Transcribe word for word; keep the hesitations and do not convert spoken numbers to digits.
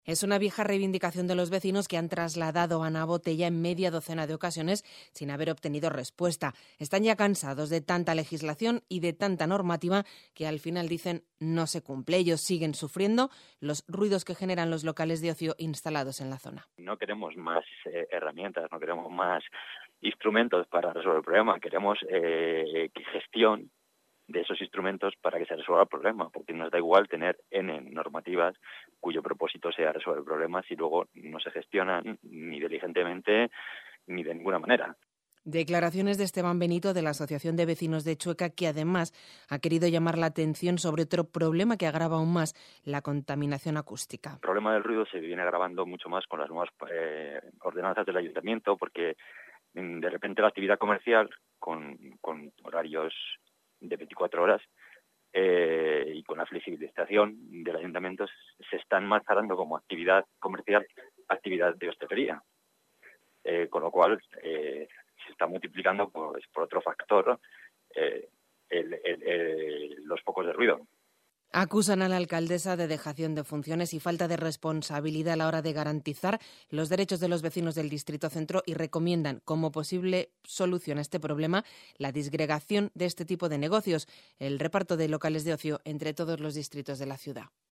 Es una vieja reivindicación de los vecinos que han trasladado a Ana Botella en media docena de ocasiones sin haber obtenido respuesta. Están ya cansados de tanta legislación y de tanta normativa que al final dicen no se cumple. Ellos siguen sufriendo los ruidos que generan los locales de ocio instalados en la zona. No queremos más eh, herramientas, no queremos más instrumentos para resolver el problema. Queremos eh, gestión de esos instrumentos para que se resuelva el problema, porque nos da igual tener N normativas cuyo propósito sea resolver el problema si luego no se gestionan ni diligentemente ni de ninguna manera. Declaraciones de Esteban Benito de la Asociación de Vecinos de Chueca, que además ha querido llamar la atención sobre otro problema que agrava aún más la contaminación acústica. El problema del ruido se viene agravando mucho más con las nuevas eh, ordenanzas del ayuntamiento, porque de repente la actividad comercial con, con horarios de veinticuatro horas eh, y con la flexibilización del ayuntamiento se están marcando como actividad comercial actividad de hostelería, eh, con lo cual eh, se está multiplicando pues, por otro factor eh, el, el, el, los focos de ruido. Acusan a la alcaldesa de dejación de funciones y falta de responsabilidad a la hora de garantizar los derechos de los vecinos del Distrito Centro y recomiendan como posible solución a este problema la disgregación de este tipo de negocios, el reparto de locales de ocio entre todos los distritos de la ciudad.